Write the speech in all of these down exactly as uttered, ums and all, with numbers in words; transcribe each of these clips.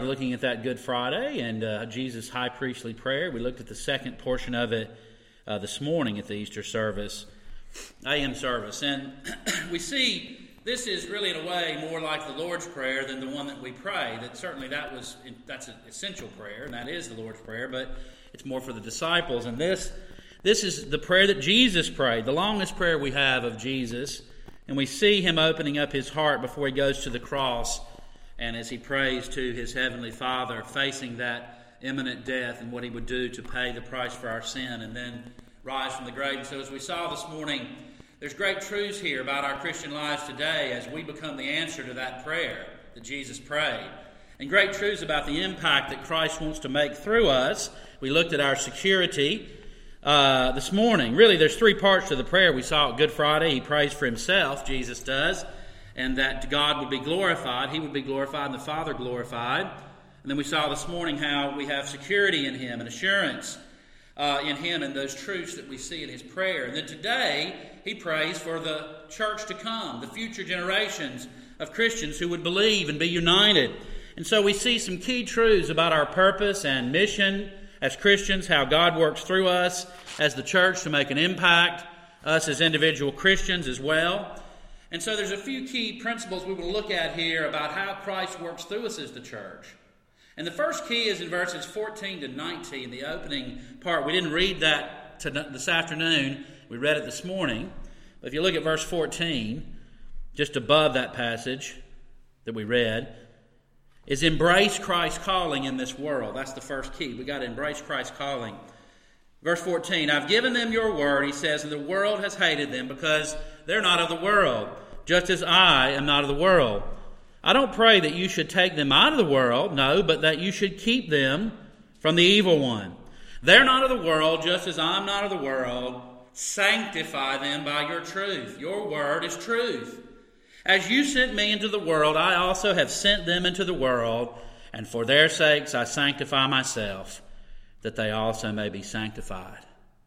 Looking at that Good Friday and uh, Jesus' high priestly prayer. We looked at the second portion of it uh, this morning at the Easter service, A M service. And we see this is really in a way more like the Lord's Prayer than the one that we pray. That certainly that was that's an essential prayer, and that is the Lord's Prayer, but it's more for the disciples. And this, this is the prayer that Jesus prayed, the longest prayer we have of Jesus. And we see him opening up his heart before he goes to the cross. And as he prays to his heavenly Father, facing that imminent death and what he would do to pay the price for our sin and then rise from the grave. And so as we saw this morning, there's great truths here about our Christian lives today as we become the answer to that prayer that Jesus prayed. And great truths about the impact that Christ wants to make through us. We looked at our security uh, this morning. Really, there's three parts to the prayer. We saw it Good Friday. He prays for himself, Jesus does. And that God would be glorified, he would be glorified, and the Father glorified. And then we saw this morning how we have security in him and assurance uh, in him and those truths that we see in his prayer. And then today, he prays for the church to come, the future generations of Christians who would believe and be united. And so we see some key truths about our purpose and mission as Christians, how God works through us as the church to make an impact, us as individual Christians as well. And so there's a few key principles we will look at here about how Christ works through us as the church. And the first key is in verses fourteen to nineteen, the opening part. We didn't read that this afternoon. We read it this morning. But if you look at verse fourteen, just above that passage that we read, is embrace Christ's calling in this world. That's the first key. We've got to embrace Christ's calling. Verse fourteen, I've given them your word, he says, and the world has hated them because they're not of the world, just as I am not of the world. I don't pray that you should take them out of the world, no, but that you should keep them from the evil one. They're not of the world, just as I'm not of the world. Sanctify them by your truth. Your word is truth. As you sent me into the world, I also have sent them into the world, and for their sakes I sanctify myself, that they also may be sanctified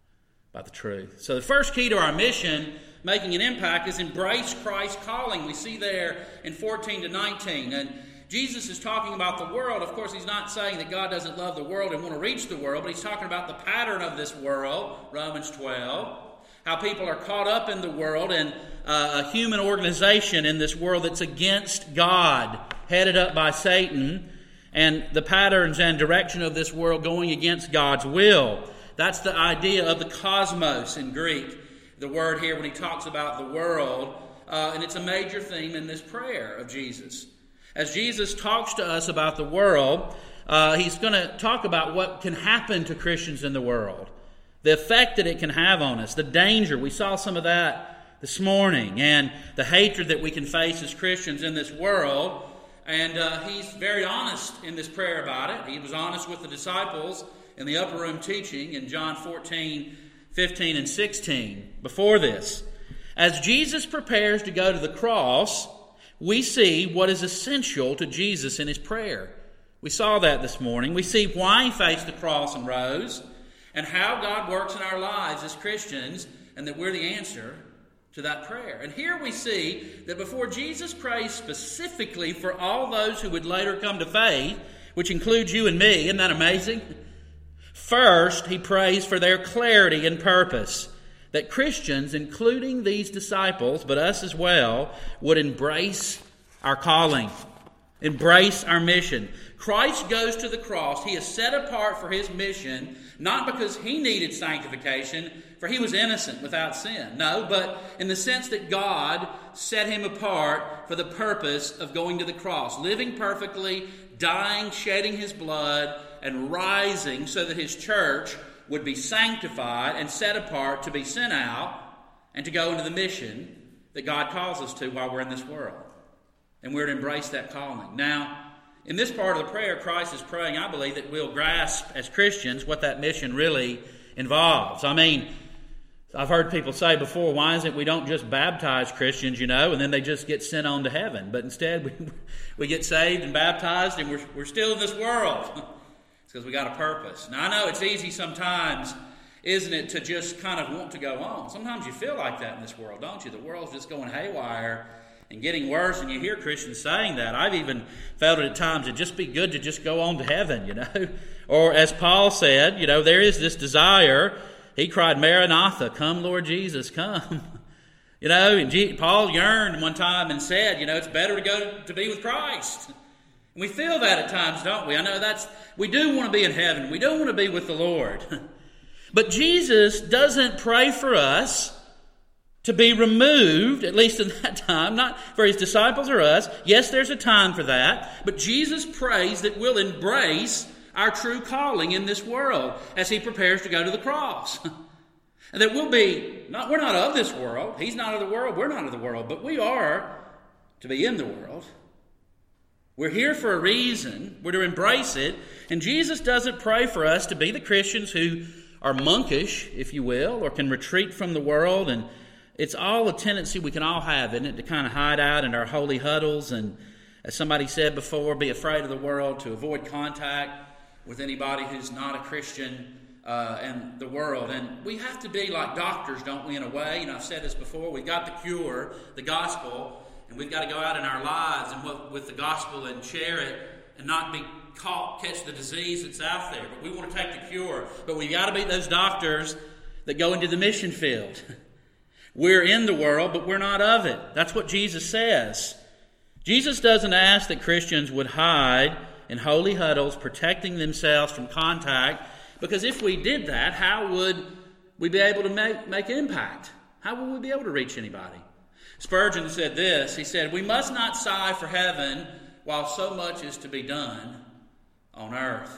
by the truth. So the first key to our mission, making an impact, is embrace Christ's calling. We see there in fourteen to nineteen. And Jesus is talking about the world. Of course, he's not saying that God doesn't love the world and want to reach the world, but he's talking about the pattern of this world, Romans twelve, how people are caught up in the world and uh, a human organization in this world that's against God, headed up by Satan, and the patterns and direction of this world going against God's will. That's the idea of the cosmos in Greek. The word here when he talks about the world, uh, and it's a major theme in this prayer of Jesus. As Jesus talks to us about the world, uh, he's going to talk about what can happen to Christians in the world, the effect that it can have on us, the danger. We saw some of that this morning, and the hatred that we can face as Christians in this world. And uh, he's very honest in this prayer about it. He was honest with the disciples in the upper room teaching in John fourteen, fifteen, and sixteen before this. As Jesus prepares to go to the cross, we see what is essential to Jesus in his prayer. We saw that this morning. We see why he faced the cross and rose, and how God works in our lives as Christians, and that we're the answer to that prayer. And here we see that before Jesus prays specifically for all those who would later come to faith, which includes you and me, isn't that amazing? First, he prays for their clarity and purpose, that Christians, including these disciples, but us as well, would embrace our calling, embrace our mission. Christ goes to the cross. He is set apart for his mission, not because he needed sanctification, for he was innocent without sin. No, but in the sense that God set him apart for the purpose of going to the cross, living perfectly, dying, shedding his blood, and rising so that his church would be sanctified and set apart to be sent out and to go into the mission that God calls us to while we're in this world. And we're to embrace that calling. Now, in this part of the prayer, Christ is praying, I believe, that we'll grasp as Christians what that mission really involves. I mean, I've heard people say before, why is it we don't just baptize Christians, you know, and then they just get sent on to heaven? But instead, we, we get saved and baptized, and we're, we're still in this world. It's because we got a purpose. Now, I know it's easy sometimes, isn't it, to just kind of want to go on. Sometimes you feel like that in this world, don't you? The world's just going haywire, and getting worse, and you hear Christians saying that. I've even felt it at times it'd just be good to just go on to heaven, you know. Or as Paul said, you know, there is this desire. He cried, Maranatha, come Lord Jesus, come. You know, and G- Paul yearned one time and said, you know, it's better to go to be with Christ. And we feel that at times, don't we? I know that's, we do want to be in heaven. We do want to be with the Lord. But Jesus doesn't pray for us to be removed, at least in that time, not for his disciples or us. Yes, there's a time for that. But Jesus prays that we'll embrace our true calling in this world as he prepares to go to the cross. And that we'll be, not, we're not of this world. He's not of the world. We're not of the world. But we are to be in the world. We're here for a reason. We're to embrace it. And Jesus doesn't pray for us to be the Christians who are monkish, if you will, or can retreat from the world. And it's all a tendency we can all have, isn't it, to kind of hide out in our holy huddles and, as somebody said before, be afraid of the world, to avoid contact with anybody who's not a Christian. Uh, and the world. And we have to be like doctors, don't we, in a way? You know, I've said this before. We've got the cure, the gospel, and we've got to go out in our lives and with, with the gospel and share it and not be caught, catch the disease that's out there. But we want to take the cure. But we've got to be those doctors that go into the mission field. We're in the world, but we're not of it. That's what Jesus says. Jesus doesn't ask that Christians would hide in holy huddles, protecting themselves from contact. Because if we did that, how would we be able to make, make impact? How would we be able to reach anybody? Spurgeon said this. He said, we must not sigh for heaven while so much is to be done on earth.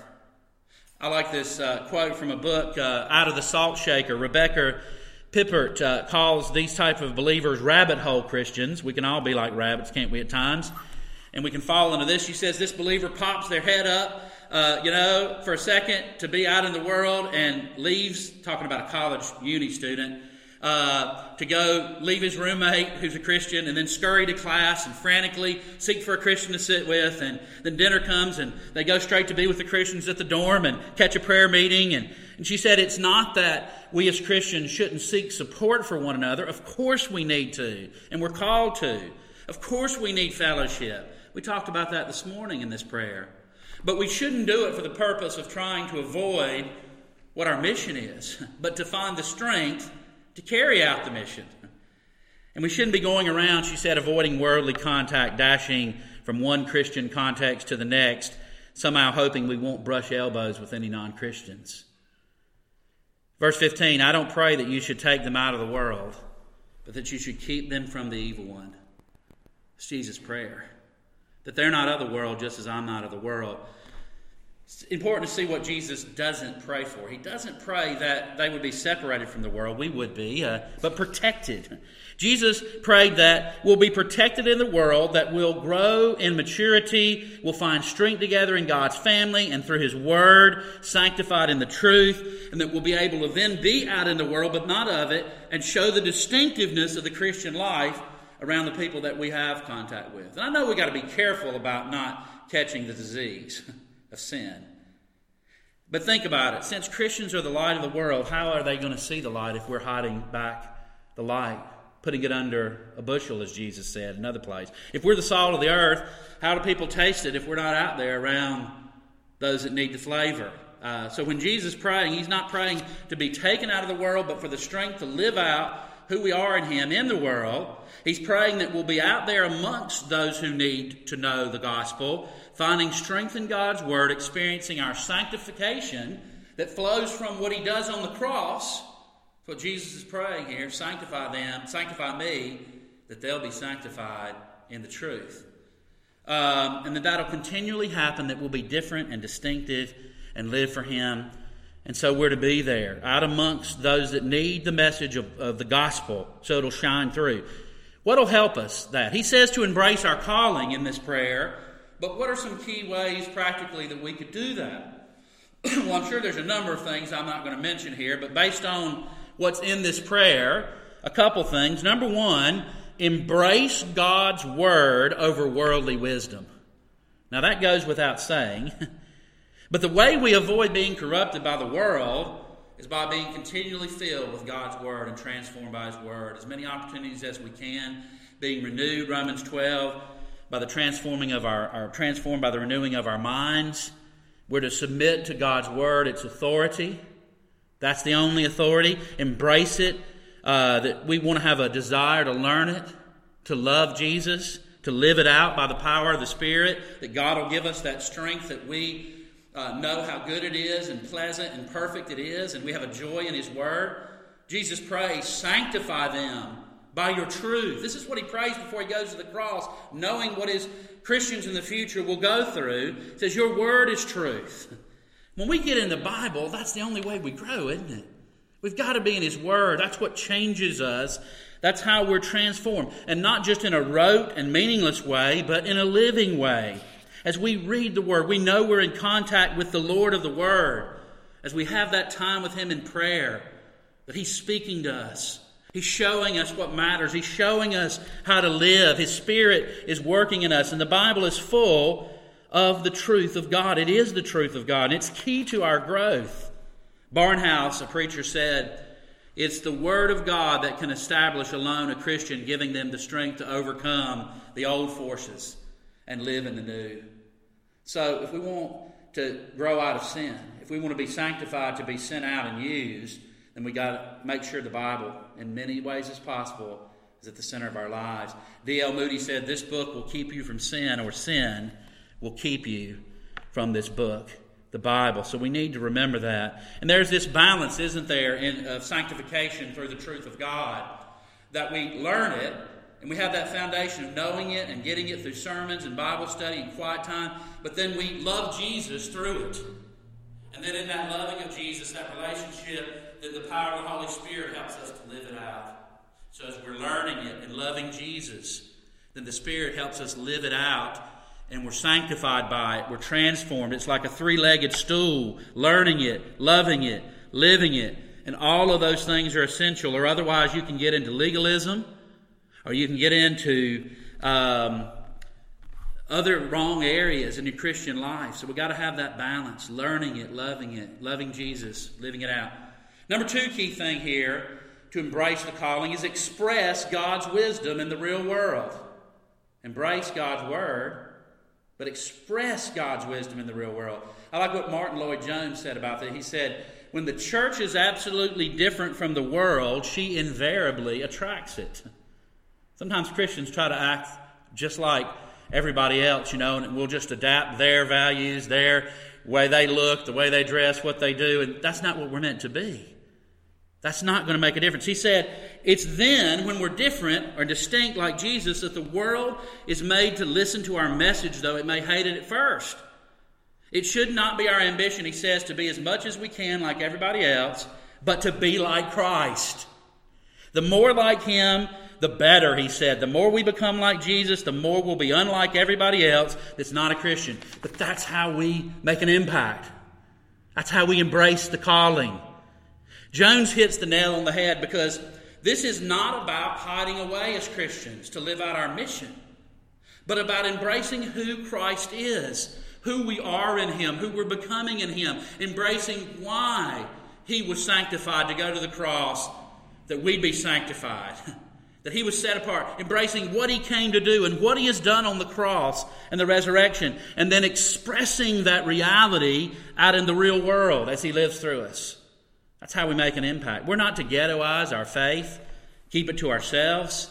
I like this uh, quote from a book, uh, Out of the Salt Shaker. Rebecca Pippert uh, calls these type of believers rabbit hole Christians. We can all be like rabbits, can't we, at times? And we can fall into this. She says this believer pops their head up, Uh, you know, for a second to be out in the world and leaves, talking about a college uni student, uh, to go leave his roommate who's a Christian and then scurry to class and frantically seek for a Christian to sit with. And then dinner comes and they go straight to be with the Christians at the dorm and catch a prayer meeting. And, and she said it's not that we as Christians shouldn't seek support for one another. Of course we need to, and we're called to. Of course we need fellowship. We talked about that this morning in this prayer. But we shouldn't do it for the purpose of trying to avoid what our mission is, but to find the strength to carry out the mission. And we shouldn't be going around, she said, avoiding worldly contact, dashing from one Christian context to the next, somehow hoping we won't brush elbows with any non-Christians. Verse fifteen, I don't pray that you should take them out of the world, but that you should keep them from the evil one. It's Jesus' prayer. That they're not of the world just as I'm not of the world. It's important to see what Jesus doesn't pray for. He doesn't pray that they would be separated from the world. We would be, uh, but protected. Jesus prayed that we'll be protected in the world, that we'll grow in maturity, we'll find strength together in God's family and through His Word, sanctified in the truth, and that we'll be able to then be out in the world, but not of it, and show the distinctiveness of the Christian life around the people that we have contact with. And I know we've got to be careful about not catching the disease of sin. But think about it. Since Christians are the light of the world, how are they going to see the light if we're hiding back the light, putting it under a bushel, as Jesus said, another place? If we're the salt of the earth, how do people taste it if we're not out there around those that need the flavor? Uh, so when Jesus is praying, He's not praying to be taken out of the world, but for the strength to live out who we are in Him in the world. He's praying that we'll be out there amongst those who need to know the gospel, finding strength in God's Word, experiencing our sanctification that flows from what He does on the cross. That's what Jesus is praying here. Sanctify them, sanctify me, that they'll be sanctified in the truth. Um, and that that'll continually happen, that we'll be different and distinctive and live for Him. And so we're to be there, out amongst those that need the message of, of the gospel, so it'll shine through. What will help us that? He says to embrace our calling in this prayer, but what are some key ways practically that we could do that? Well, I'm sure there's a number of things I'm not going to mention here, but based on what's in this prayer, a couple things. Number one, embrace God's Word over worldly wisdom. Now that goes without saying. But the way we avoid being corrupted by the world is by being continually filled with God's Word and transformed by His Word. As many opportunities as we can being renewed, Romans twelve, by the transforming of our, our transformed by the renewing of our minds. We're to submit to God's Word, its authority. That's the only authority. Embrace it. Uh, that we want to have a desire to learn it, to love Jesus, to live it out by the power of the Spirit, that God will give us that strength that we uh, know how good it is and pleasant and perfect it is, and we have a joy in His Word. Jesus prays, sanctify them by your truth. This is what He prays before He goes to the cross, knowing what His Christians in the future will go through. He says, your Word is truth. When we get in the Bible, that's the only way we grow, isn't it? We've got to be in His Word. That's what changes us. That's how we're transformed. And not just in a rote and meaningless way, but in a living way. As we read the Word, we know we're in contact with the Lord of the Word. As we have that time with Him in prayer, that He's speaking to us. He's showing us what matters. He's showing us how to live. His Spirit is working in us. And the Bible is full of the truth of God. It is the truth of God. And it's key to our growth. Barnhouse, a preacher, said, it's the Word of God that can establish alone a Christian, giving them the strength to overcome the old forces and live in the new. So if we want to grow out of sin, if we want to be sanctified to be sent out and used, then we got to make sure the Bible, in many ways as possible, is at the center of our lives. D L Moody said, this book will keep you from sin, or sin will keep you from this book, the Bible. So we need to remember that. And there's this balance, isn't there, in of sanctification through the truth of God, that we learn it, and we have that foundation of knowing it and getting it through sermons and Bible study and quiet time, but then we love Jesus through it. And then in that loving of Jesus, that relationship, that the power of the Holy Spirit helps us to live it out. So as we're learning it and loving Jesus, then the Spirit helps us live it out, and we're sanctified by it. We're transformed. It's like a three-legged stool, learning it, loving it, living it. And all of those things are essential, or otherwise you can get into legalism, or you can get into um, other wrong areas in your Christian life. So we've got to have that balance, learning it, loving it, loving Jesus, living it out. Number two key thing here to embrace the calling is express God's wisdom in the real world. Embrace God's Word, but express God's wisdom in the real world. I like what Martin Lloyd-Jones said about that. He said, when the church is absolutely different from the world, she invariably attracts it. Sometimes Christians try to act just like everybody else, you know, and we'll just adapt their values, their way they look, the way they dress, what they do, and that's not what we're meant to be. That's not going to make a difference. He said, it's then when we're different or distinct like Jesus that the world is made to listen to our message, though it may hate it at first. It should not be our ambition, he says, to be as much as we can like everybody else, but to be like Christ. The more like Him, the better, he said. The more we become like Jesus, the more we'll be unlike everybody else that's not a Christian. But that's how we make an impact. That's how we embrace the calling. Jones hits the nail on the head, because this is not about hiding away as Christians to live out our mission, but about embracing who Christ is, who we are in Him, who we're becoming in Him, embracing why He was sanctified to go to the cross, that we be sanctified, that He was set apart, embracing what He came to do and what He has done on the cross and the resurrection, and then expressing that reality out in the real world as He lives through us. That's how we make an impact. We're not to ghettoize our faith, keep it to ourselves.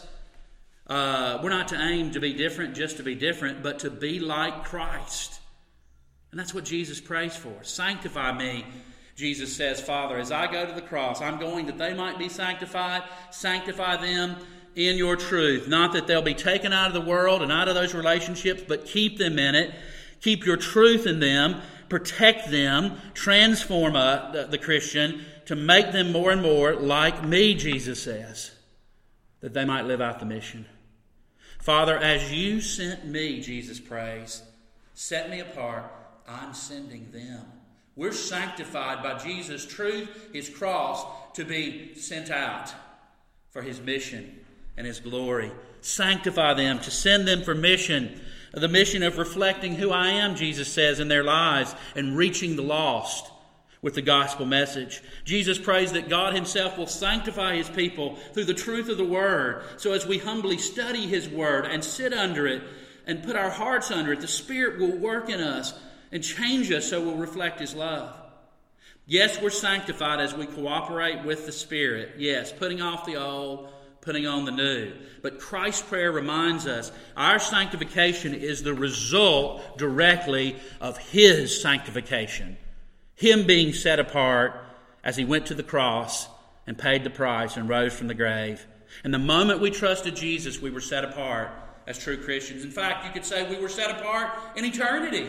Uh, we're not to aim to be different just to be different, but to be like Christ. And that's what Jesus prays for. Sanctify me, Jesus says, Father, as I go to the cross, I'm going that they might be sanctified. Sanctify them in your truth. Not that they'll be taken out of the world and out of those relationships, but keep them in it. Keep your truth in them. Protect them. Transform uh, the, the Christian to make them more and more like me, Jesus says, that they might live out the mission. Father, as you sent me, Jesus prays, set me apart, I'm sending them. We're sanctified by Jesus' truth, His cross, to be sent out for His mission and His glory. Sanctify them, to send them for mission, the mission of reflecting who I am, Jesus says, in their lives, and reaching the lost with the gospel message. Jesus prays that God himself will sanctify his people through the truth of the word. So as we humbly study his word and sit under it and put our hearts under it, the Spirit will work in us and change us so we'll reflect his love. Yes, we're sanctified as we cooperate with the Spirit. Yes, putting off the old, putting on the new. But Christ's prayer reminds us our sanctification is the result directly of his sanctification. Him being set apart as he went to the cross and paid the price and rose from the grave. And the moment we trusted Jesus, we were set apart as true Christians. In fact, you could say we were set apart in eternity.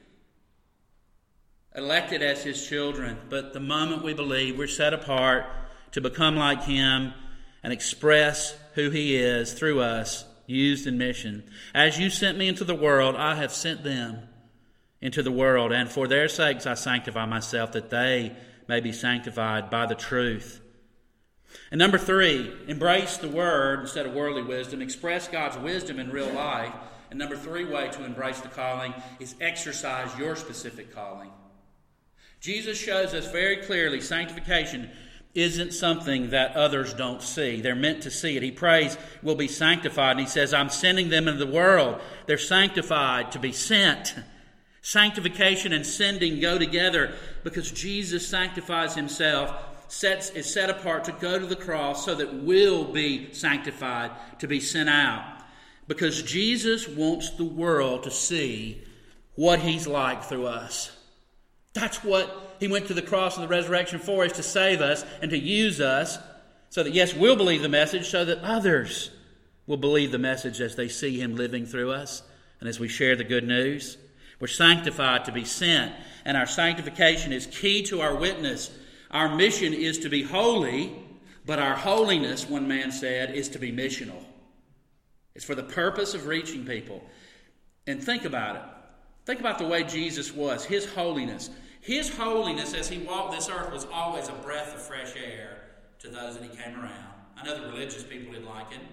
Elected as his children. But the moment we believe, we're set apart to become like him and express who he is through us, used in mission. As you sent me into the world, I have sent them into the world, and for their sakes I sanctify myself, that they may be sanctified by the truth. And number three, embrace the word instead of worldly wisdom. Express God's wisdom in real life. And number three way to embrace the calling is exercise your specific calling. Jesus shows us very clearly sanctification isn't something that others don't see. They're meant to see it. He prays we'll be sanctified, and he says, I'm sending them into the world. They're sanctified to be sent. Sanctification and sending go together because Jesus sanctifies himself, sets, is set apart to go to the cross so that we'll be sanctified, to be sent out. Because Jesus wants the world to see what he's like through us. That's what he went to the cross and the resurrection for, is to save us and to use us so that, yes, we'll believe the message, so that others will believe the message as they see him living through us and as we share the good news. We're sanctified to be sent, and our sanctification is key to our witness. Our mission is to be holy, but our holiness, one man said, is to be missional. It's for the purpose of reaching people. And think about it. Think about the way Jesus was, his holiness. His holiness as he walked this earth was always a breath of fresh air to those that he came around. I know the religious people didn't like it,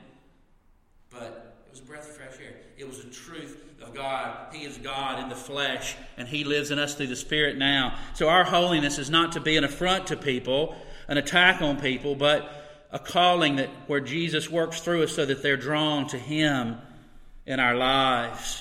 but it was a breath of fresh air. It was the truth of God. He is God in the flesh, and he lives in us through the Spirit now. So our holiness is not to be an affront to people, an attack on people, but a calling that where Jesus works through us so that they're drawn to him in our lives.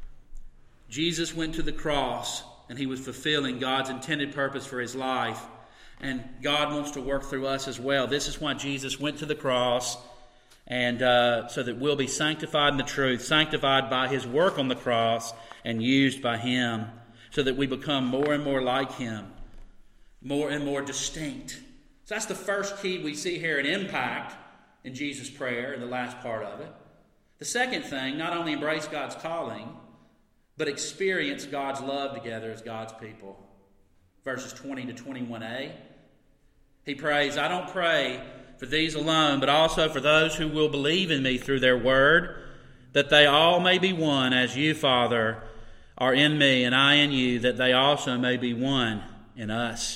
Jesus went to the cross, and he was fulfilling God's intended purpose for his life. And God wants to work through us as well. This is why Jesus went to the cross, and uh, so that we'll be sanctified in the truth, sanctified by his work on the cross and used by him, so that we become more and more like him, more and more distinct. So that's the first key we see here in impact in Jesus' prayer, in the last part of it. The second thing, not only embrace God's calling, but experience God's love together as God's people. Verses twenty to twenty-one a. He prays, I don't pray for these alone, but also for those who will believe in me through their word, that they all may be one, as you, Father, are in me, and I in you, that they also may be one in us.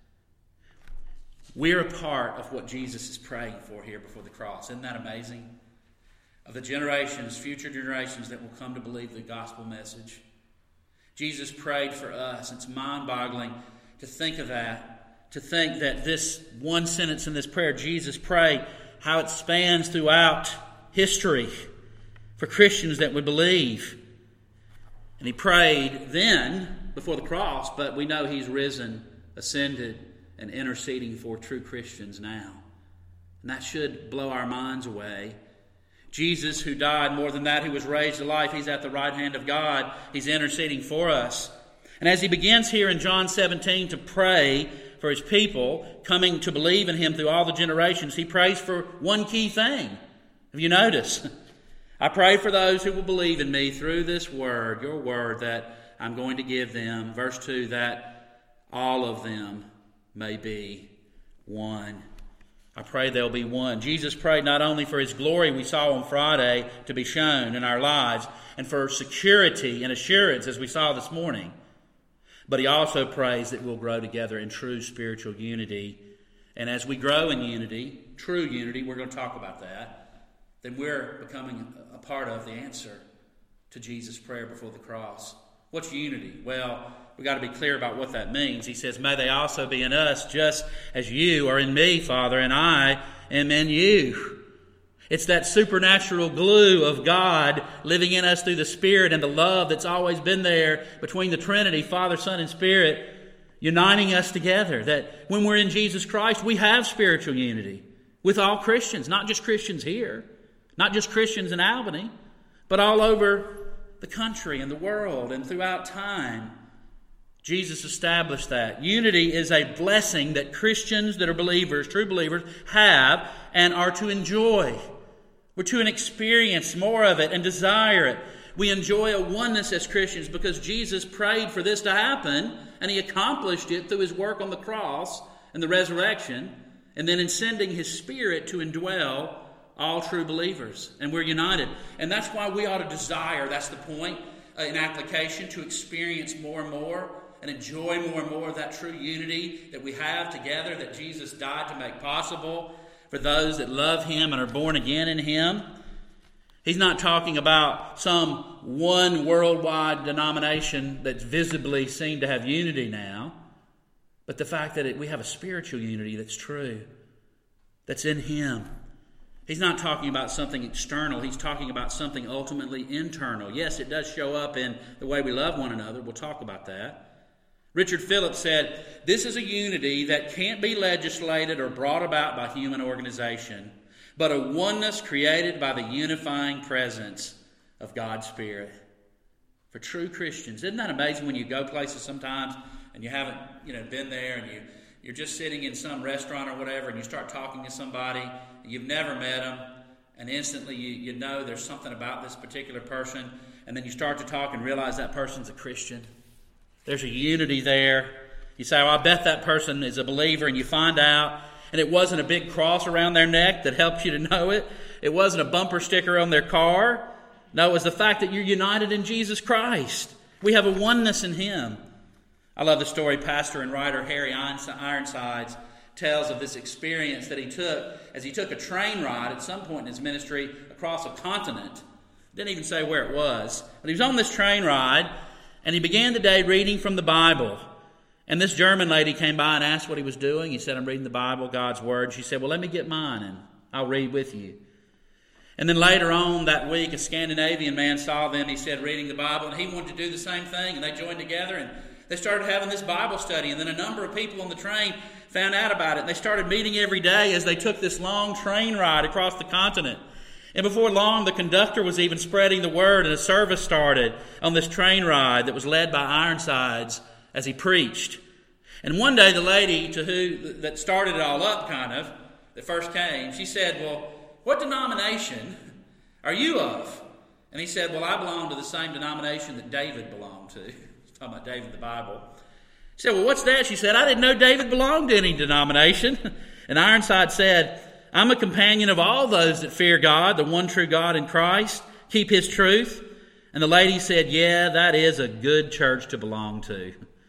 We're a part of what Jesus is praying for here before the cross. Isn't that amazing? Of the generations, future generations that will come to believe the gospel message. Jesus prayed for us. It's mind-boggling to think of that, to think that this one sentence in this prayer, Jesus prayed, how it spans throughout history for Christians that would believe. And he prayed then, before the cross, but we know he's risen, ascended, and interceding for true Christians now. And that should blow our minds away. Jesus, who died, more than that, who was raised to life, he's at the right hand of God. He's interceding for us. And as he begins here in John seventeen to pray for his people, coming to believe in him through all the generations, he prays for one key thing. Have you noticed? I pray for those who will believe in me through this word, your word, that I'm going to give them. Verse two, that all of them may be one. I pray they'll be one. Jesus prayed not only for his glory we saw on Friday to be shown in our lives, and for security and assurance as we saw this morning, but he also prays that we'll grow together in true spiritual unity. And as we grow in unity, true unity, we're going to talk about that, then we're becoming a part of the answer to Jesus' prayer before the cross. What's unity? Well, we've got to be clear about what that means. He says, may they also be in us just as you are in me, Father, and I am in you. It's that supernatural glue of God living in us through the Spirit and the love that's always been there between the Trinity, Father, Son, and Spirit, uniting us together. That when we're in Jesus Christ, we have spiritual unity with all Christians, not just Christians here, not just Christians in Albany, but all over the country and the world and throughout time. Jesus established that. Unity is a blessing that Christians that are believers, true believers, have and are to enjoy. We're to experience more of it and desire it. We enjoy a oneness as Christians because Jesus prayed for this to happen, and He accomplished it through His work on the cross and the resurrection, and then in sending His Spirit to indwell all true believers. And we're united. And that's why we ought to desire, that's the point uh, in application, to experience more and more and enjoy more and more of that true unity that we have together, that Jesus died to make possible for those that love Him and are born again in Him. He's not talking about some one worldwide denomination that's visibly seen to have unity now, but the fact that it, we have a spiritual unity that's true, that's in Him. He's not talking about something external. He's talking about something ultimately internal. Yes, it does show up in the way we love one another. We'll talk about that. Richard Phillips said, this is a unity that can't be legislated or brought about by human organization, but a oneness created by the unifying presence of God's Spirit. For true Christians, isn't that amazing when you go places sometimes and you haven't, you know, been there, and you, you're just sitting in some restaurant or whatever, and you start talking to somebody, and you've never met them, and instantly you, you know there's something about this particular person, and then you start to talk and realize that person's a Christian. There's a unity there. You say, well, I bet that person is a believer, and you find out, and it wasn't a big cross around their neck that helps you to know it. It wasn't a bumper sticker on their car. No, it was the fact that you're united in Jesus Christ. We have a oneness in Him. I love the story Pastor and writer Harry Ironsides tells of this experience that he took as he took a train ride at some point in his ministry across a continent. Didn't even say where it was. But he was on this train ride, and he began the day reading from the Bible. And this German lady came by and asked what he was doing. He said, I'm reading the Bible, God's Word. She said, well, let me get mine, and I'll read with you. And then later on that week, a Scandinavian man saw them, he said, reading the Bible, and he wanted to do the same thing. And they joined together, and they started having this Bible study. And then a number of people on the train found out about it. And they started meeting every day as they took this long train ride across the continent. And before long, the conductor was even spreading the word, and a service started on this train ride that was led by Ironsides as he preached. And one day, the lady to who that started it all up, kind of, that first came, she said, well, what denomination are you of? And he said, well, I belong to the same denomination that David belonged to. He's talking about David in the Bible. She said, well, what's that? She said, I didn't know David belonged to any denomination. And Ironside said, I'm a companion of all those that fear God, the one true God in Christ, keep His truth. And the lady said, yeah, that is a good church to belong to.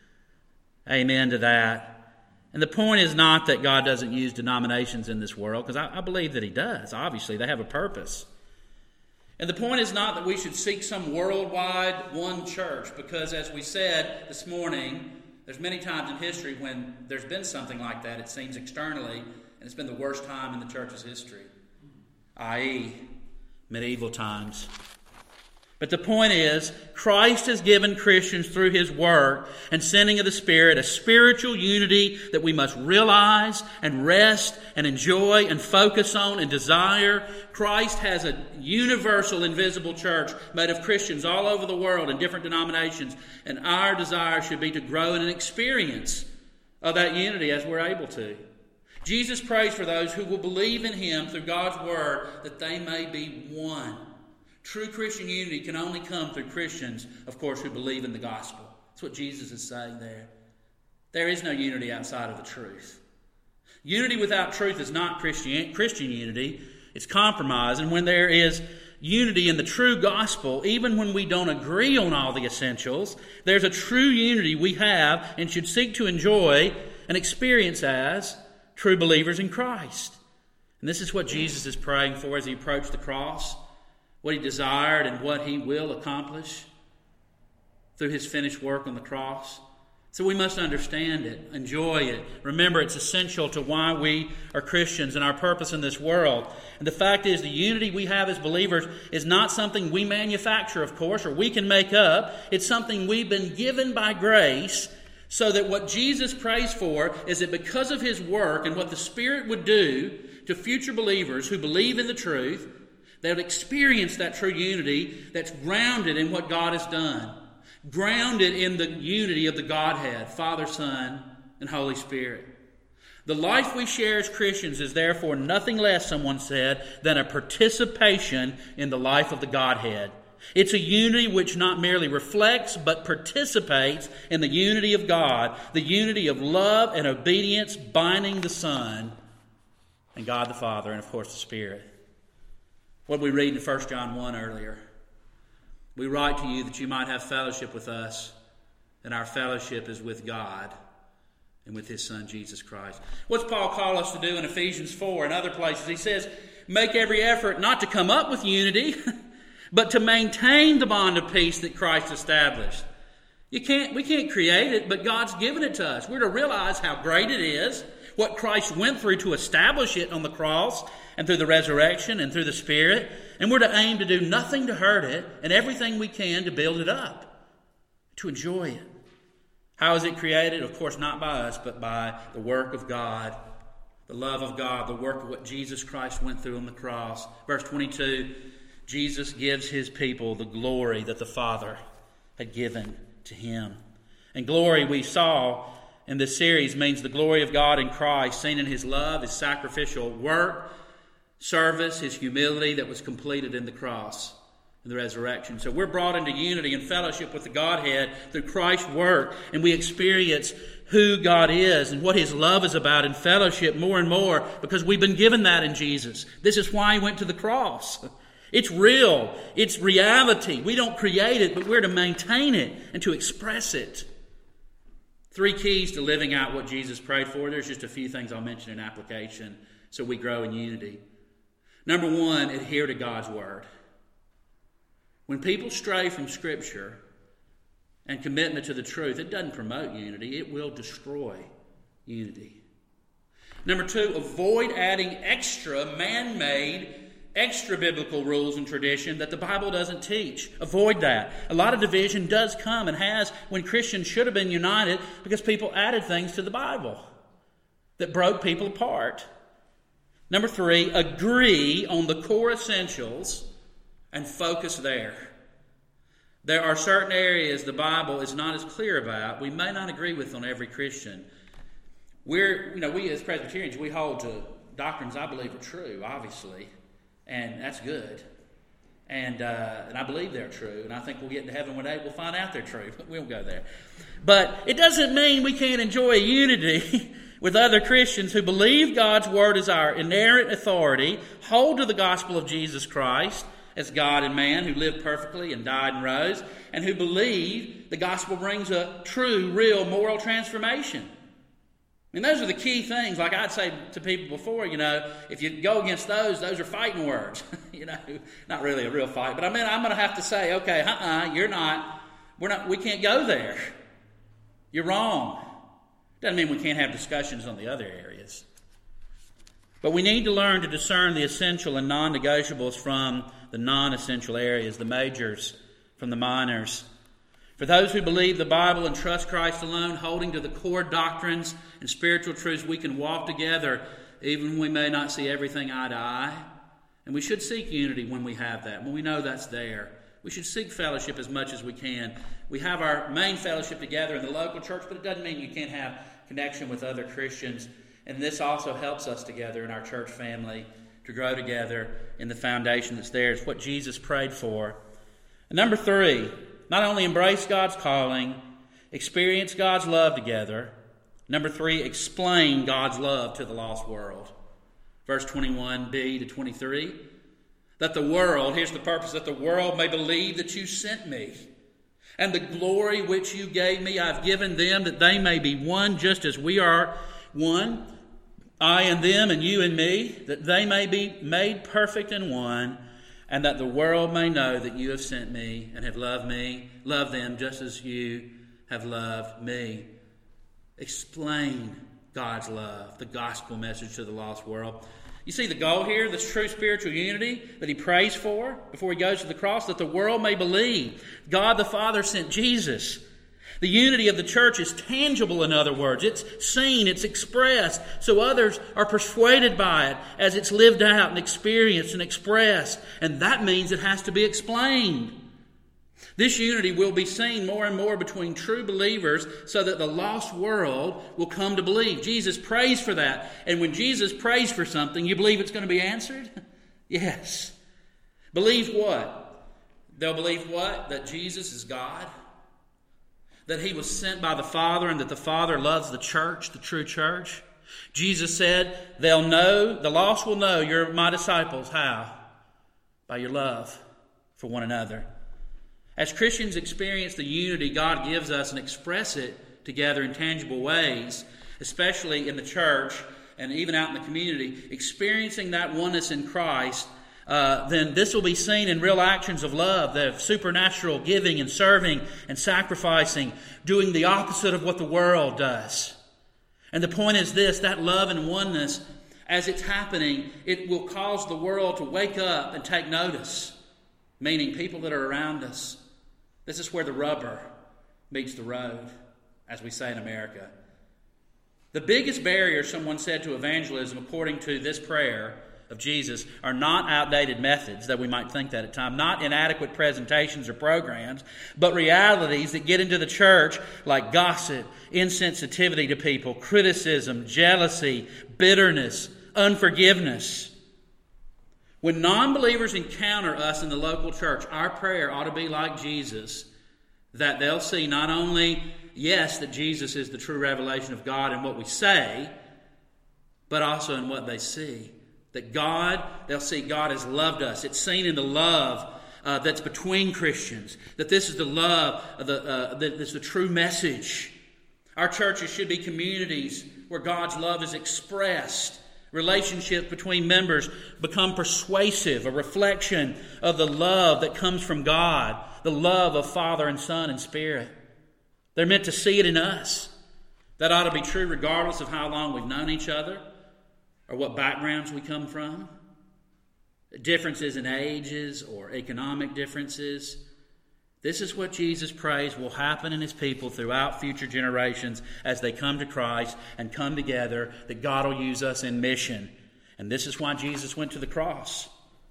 Amen to that. And the point is not that God doesn't use denominations in this world, because I, I believe that He does. Obviously, they have a purpose. And the point is not that we should seek some worldwide one church, because as we said this morning, there's many times in history when there's been something like that, it seems externally, and it's been the worst time in the church's history, that is medieval times. But the point is, Christ has given Christians through His work and sending of the Spirit a spiritual unity that we must realize and rest and enjoy and focus on and desire. Christ has a universal invisible church made of Christians all over the world in different denominations, and our desire should be to grow in an experience of that unity as we're able to. Jesus prays for those who will believe in Him through God's Word that they may be one. True Christian unity can only come through Christians, of course, who believe in the gospel. That's what Jesus is saying there. There is no unity outside of the truth. Unity without truth is not Christian, Christian unity. It's compromise. And when there is unity in the true gospel, even when we don't agree on all the essentials, there's a true unity we have and should seek to enjoy and experience as true believers in Christ. And this is what Jesus is praying for as He approached the cross, what He desired and what He will accomplish through His finished work on the cross. So we must understand it, enjoy it. Remember, it's essential to why we are Christians and our purpose in this world. And the fact is, the unity we have as believers is not something we manufacture, of course, or we can make up. It's something we've been given by grace, so that what Jesus prays for is that because of His work and what the Spirit would do to future believers who believe in the truth, they would experience that true unity that's grounded in what God has done. Grounded in the unity of the Godhead, Father, Son, and Holy Spirit. The life we share as Christians is therefore nothing less, someone said, than a participation in the life of the Godhead. It's a unity which not merely reflects, but participates in the unity of God, the unity of love and obedience binding the Son and God the Father, and of course the Spirit. What we read in First John one earlier. We write to you that you might have fellowship with us, and our fellowship is with God and with His Son, Jesus Christ. What's Paul call us to do in Ephesians four and other places? He says, make every effort not to come up with unity, but to maintain the bond of peace that Christ established. You can't, we can't create it, but God's given it to us. We're to realize how great it is, what Christ went through to establish it on the cross, and through the resurrection and through the Spirit. And we're to aim to do nothing to hurt it and everything we can to build it up, to enjoy it. How is it created? Of course, not by us, but by the work of God, the love of God, the work of what Jesus Christ went through on the cross. Verse twenty-two, Jesus gives His people the glory that the Father had given to Him. And glory, we saw in this series, means the glory of God in Christ, seen in His love, His sacrificial work, service, His humility that was completed in the cross and the resurrection. So we're brought into unity and fellowship with the Godhead through Christ's work, and we experience who God is and what His love is about in fellowship more and more because we've been given that in Jesus. This is why He went to the cross. It's real. It's reality. We don't create it, but we're to maintain it and to express it. Three keys to living out what Jesus prayed for. There's just a few things I'll mention in application so we grow in unity. Number one, adhere to God's Word. When people stray from Scripture and commitment to the truth, it doesn't promote unity. It will destroy unity. Number two, avoid adding extra man-made, extra biblical rules and tradition that the Bible doesn't teach. Avoid that. A lot of division does come and has when Christians should have been united because people added things to the Bible that broke people apart. Number three, agree on the core essentials and focus there. There are certain areas the Bible is not as clear about. We may not agree with on every Christian. We're, you know, we as Presbyterians, we hold to doctrines I believe are true, obviously, and that's good. And uh, and I believe they're true, and I think we'll get into heaven one day. We'll find out they're true, but we won't go there. But it doesn't mean we can't enjoy unity with other Christians who believe God's Word is our inerrant authority, hold to the gospel of Jesus Christ as God and man who lived perfectly and died and rose, and who believe the gospel brings a true, real moral transformation. I mean, those are the key things. Like I'd say to people before, you know, if you go against those, those are fighting words. you know, not really a real fight. But I mean, I'm going to have to say, okay, uh-uh, you're not, we're not, we can't go there. You're wrong. Doesn't mean we can't have discussions on the other areas. But we need to learn to discern the essential and non-negotiables from the non-essential areas, the majors from the minors. For those who believe the Bible and trust Christ alone, holding to the core doctrines and spiritual truths, we can walk together even when we may not see everything eye to eye. And we should seek unity when we have that, when we know that's there. We should seek fellowship as much as we can. We have our main fellowship together in the local church, but it doesn't mean you can't have connection with other Christians. And this also helps us together in our church family to grow together in the foundation that's there. It's what Jesus prayed for. And number three, not only embrace God's calling, experience God's love together. Number three, explain God's love to the lost world. Verse twenty-one b to twenty-three. That the world, here's the purpose, that the world may believe that you sent me. And the glory which you gave me, I've given them, that they may be one just as we are one. I and them and you and me, that they may be made perfect in one, and that the world may know that you have sent me and have loved me, loved them just as you have loved me. explain God's love, the gospel message to the lost world. You see the goal here, this true spiritual unity that he prays for before he goes to the cross, that the world may believe God the Father sent Jesus. The unity of the church is tangible, in other words. It's seen, it's expressed, so others are persuaded by it as it's lived out and experienced and expressed. And that means it has to be explained. This unity will be seen more and more between true believers so that the lost world will come to believe. Jesus prays for that. And when Jesus prays for something, you believe it's going to be answered? Yes. Believe what? They'll believe what? That Jesus is God. That he was sent by the Father and that the Father loves the church, the true church. Jesus said, they'll know, the lost will know you're my disciples. How? By your love for one another. As Christians experience the unity God gives us and express it together in tangible ways, especially in the church and even out in the community, experiencing that oneness in Christ, uh, then this will be seen in real actions of love, the supernatural giving and serving and sacrificing, doing the opposite of what the world does. And the point is this, that love and oneness, as it's happening, it will cause the world to wake up and take notice, meaning people that are around us. This is where the rubber meets the road, as we say in America. The biggest barrier, someone said, to evangelism, according to this prayer of Jesus, are not outdated methods, that we might think that at times, not inadequate presentations or programs, but realities that get into the church like gossip, insensitivity to people, criticism, jealousy, bitterness, unforgiveness. When non-believers encounter us in the local church, our prayer ought to be like Jesus, that they'll see not only, yes, that Jesus is the true revelation of God in what we say, but also in what they see. That God, they'll see God has loved us. It's seen in the love uh, that's between Christians. That this is the love, of the, uh, that this is the true message. Our churches should be communities where God's love is expressed. Relationships between members become persuasive, a reflection of the love that comes from God, the love of Father and Son and Spirit. They're meant to see it in us. That ought to be true regardless of how long we've known each other or what backgrounds we come from. Differences in ages or economic differences. This is what Jesus prays will happen in his people throughout future generations as they come to Christ and come together, that God will use us in mission. And this is why Jesus went to the cross.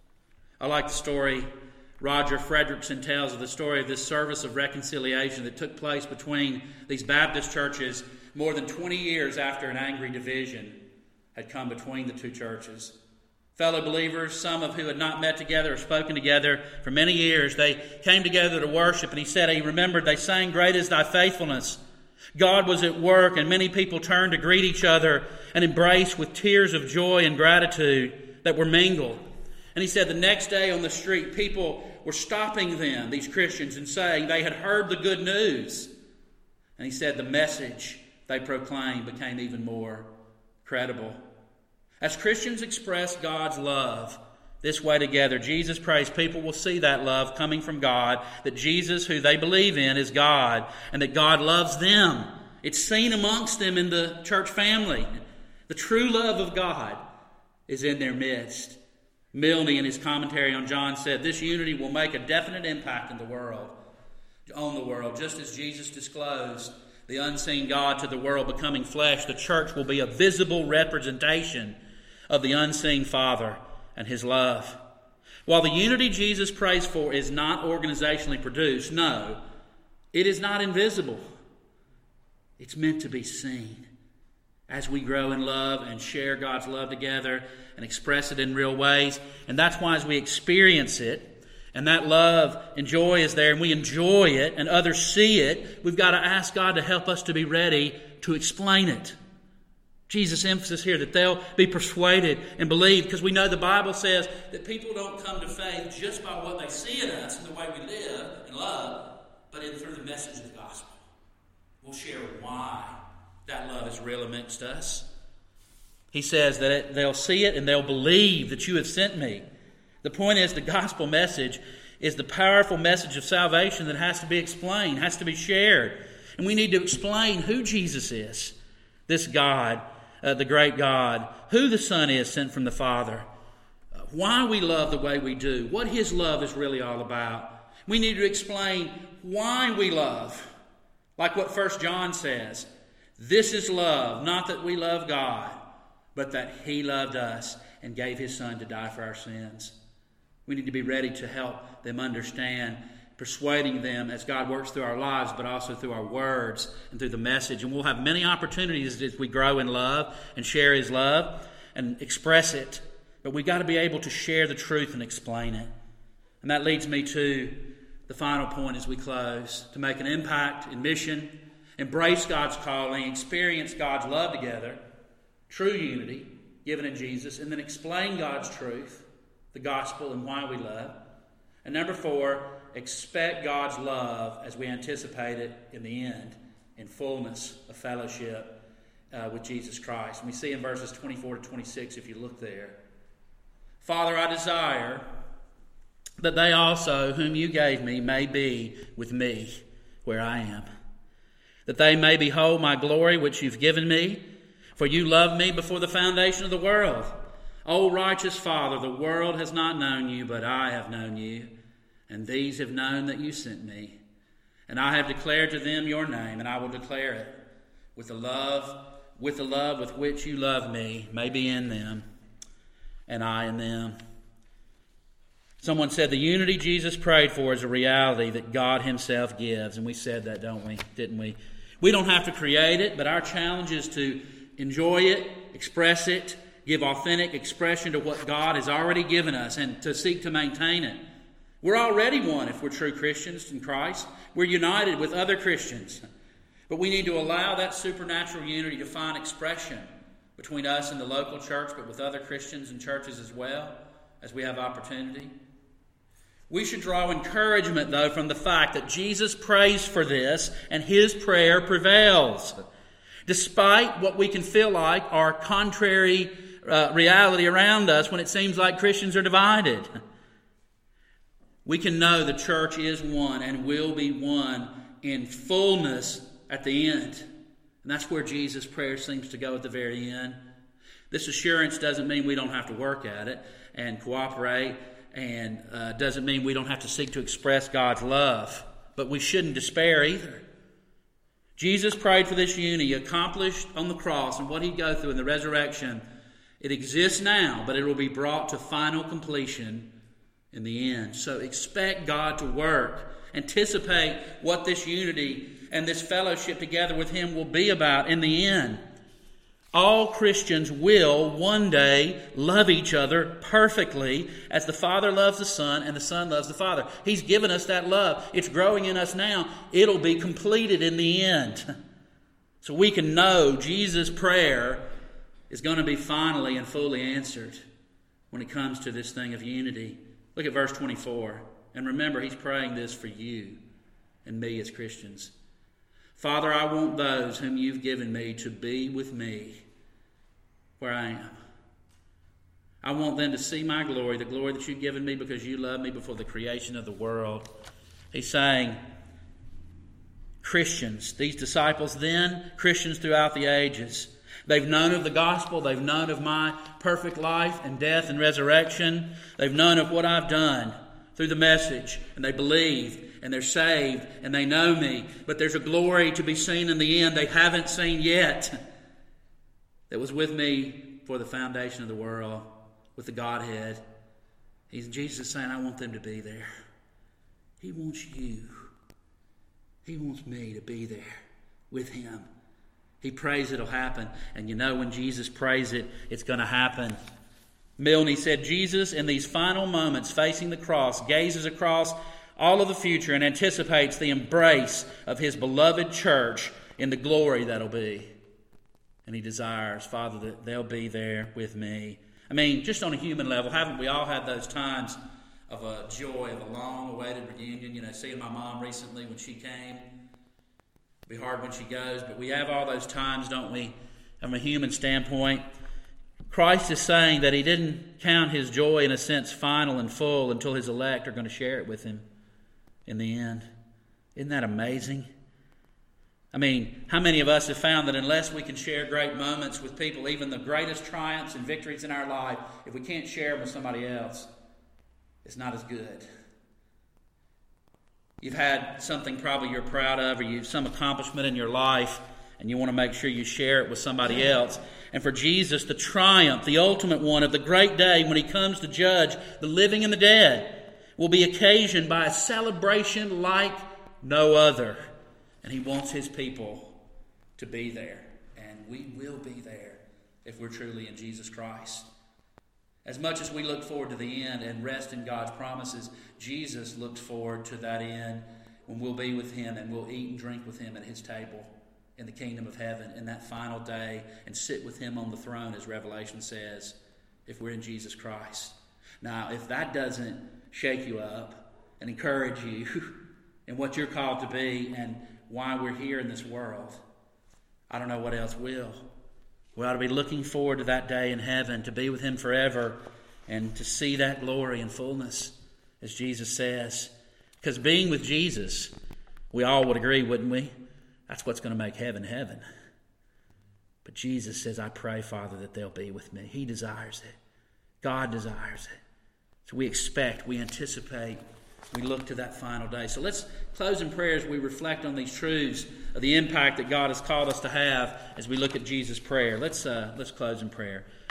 I like the story Roger Fredrickson tells of the story of this service of reconciliation that took place between these Baptist churches more than twenty years after an angry division had come between the two churches. Fellow believers, some of who had not met together or spoken together for many years, they came together to worship, and he said he remembered they sang, "Great is thy faithfulness." God was at work, and many people turned to greet each other and embrace with tears of joy and gratitude that were mingled. And he said the next day on the street, people were stopping them, these Christians, and saying they had heard the good news. And he said the message they proclaimed became even more credible. As Christians express God's love this way together, Jesus prays people will see that love coming from God, that Jesus, who they believe in, is God, and that God loves them. It's seen amongst them in the church family. The true love of God is in their midst. Milne, in his commentary on John, said this unity will make a definite impact in the world, on the world, just as Jesus disclosed the unseen God to the world becoming flesh. The church will be a visible representation of the unseen Father and his love. While the unity Jesus prays for is not organizationally produced, no, it is not invisible. It's meant to be seen. As we grow in love and share God's love together and express it in real ways. And that's why as we experience it, and that love and joy is there, and we enjoy it, and others see it, we've got to ask God to help us to be ready to explain it. Jesus' emphasis here that they'll be persuaded and believe, because we know the Bible says that people don't come to faith just by what they see in us and the way we live and love, but in through the message of the gospel. We'll share why that love is real amongst us. He says that it, they'll see it and they'll believe that you have sent me. The point is, the gospel message is the powerful message of salvation that has to be explained, has to be shared. And we need to explain who Jesus is, this God, uh, the great God, who the Son is sent from the Father, uh, why we love the way we do, what His love is really all about. We need to explain why we love, like what First John says. This is love, not that we love God, but that He loved us and gave His Son to die for our sins. We need to be ready to help them understand, persuading them as God works through our lives, but also through our words and through the message. And we'll have many opportunities as we grow in love and share His love and express it. But we've got to be able to share the truth and explain it. And that leads me to the final point as we close, to make an impact in mission, embrace God's calling, experience God's love together, true unity given in Jesus, and then explain God's truth, the gospel, and why we love. And number four, expect God's love as we anticipate it in the end, in fullness of fellowship uh, with Jesus Christ. And we see in verses twenty-four to twenty-six, if you look there. Father, I desire that they also, whom you gave me, may be with me where I am, that they may behold my glory which you've given me, for you loved me before the foundation of the world. O righteous Father, the world has not known you, but I have known you, and these have known that you sent me. And I have declared to them your name, and I will declare it, with the love, with the love with which you love me, may be in them, and I in them. Someone said the unity Jesus prayed for is a reality that God Himself gives. And we said that, don't we? Didn't we? We don't have to create it, but our challenge is to enjoy it, express it, give authentic expression to what God has already given us, and to seek to maintain it. We're already one if we're true Christians in Christ. We're united with other Christians. But we need to allow that supernatural unity to find expression between us and the local church, but with other Christians and churches as well, as we have opportunity. We should draw encouragement, though, from the fact that Jesus prays for this, and His prayer prevails. Despite what we can feel like are contrary uh, reality around us when it seems like Christians are divided, we can know the church is one and will be one in fullness at the end. And that's where Jesus' prayer seems to go at the very end. This assurance doesn't mean we don't have to work at it and cooperate, and uh, doesn't mean we don't have to seek to express God's love. But we shouldn't despair either. Jesus prayed for this unity accomplished on the cross, and what He'd go through in the resurrection. It exists now, but it will be brought to final completion in the end. So expect God to work. Anticipate what this unity and this fellowship together with Him will be about in the end. All Christians will one day love each other perfectly as the Father loves the Son and the Son loves the Father. He's given us that love. It's growing in us now. It'll be completed in the end. So we can know Jesus' prayer is going to be finally and fully answered when it comes to this thing of unity. Look at verse twenty-four. And remember, He's praying this for you and me as Christians. Father, I want those whom you've given me to be with me where I am. I want them to see my glory, the glory that you've given me because you loved me before the creation of the world. He's saying, Christians, these disciples then, Christians throughout the ages, they've known of the gospel, they've known of my perfect life and death and resurrection. They've known of what I've done through the message, and they believe, and they're saved, and they know me. But there's a glory to be seen in the end they haven't seen yet that was with me for the foundation of the world, with the Godhead. He's, Jesus is saying, I want them to be there. He wants you. He wants me to be there with Him. He prays it'll happen. And you know when Jesus prays it, it's going to happen. Milne said, Jesus, in these final moments facing the cross, gazes across all of the future and anticipates the embrace of His beloved church in the glory that'll be. And He desires, Father, that they'll be there with me. I mean, just on a human level, haven't we all had those times of a joy, of a long-awaited reunion? You know, seeing my mom recently when she came. It'll be hard when she goes, but we have all those times, don't we, from a human standpoint. Christ is saying that He didn't count His joy, in a sense, final and full until His elect are going to share it with Him in the end. Isn't that amazing? I mean, how many of us have found that unless we can share great moments with people, even the greatest triumphs and victories in our life, if we can't share them with somebody else, it's not as good. You've had something probably you're proud of, or you've some accomplishment in your life, and you want to make sure you share it with somebody else. And for Jesus, the triumph, the ultimate one of the great day when He comes to judge the living and the dead, will be occasioned by a celebration like no other. And He wants His people to be there. And we will be there if we're truly in Jesus Christ. As much as we look forward to the end and rest in God's promises, Jesus looks forward to that end when we'll be with Him and we'll eat and drink with Him at His table in the kingdom of heaven in that final day and sit with Him on the throne, as Revelation says, if we're in Jesus Christ. Now, if that doesn't shake you up and encourage you in what you're called to be and why we're here in this world, I don't know what else will. We ought to be looking forward to that day in heaven, to be with Him forever and to see that glory and fullness, as Jesus says. Because being with Jesus, we all would agree, wouldn't we? That's what's going to make heaven heaven. But Jesus says, I pray, Father, that they'll be with me. He desires it. God desires it. So we expect, we anticipate, we look to that final day. So let's close in prayer as we reflect on these truths of the impact that God has called us to have as we look at Jesus' prayer. Let's uh, let's close in prayer.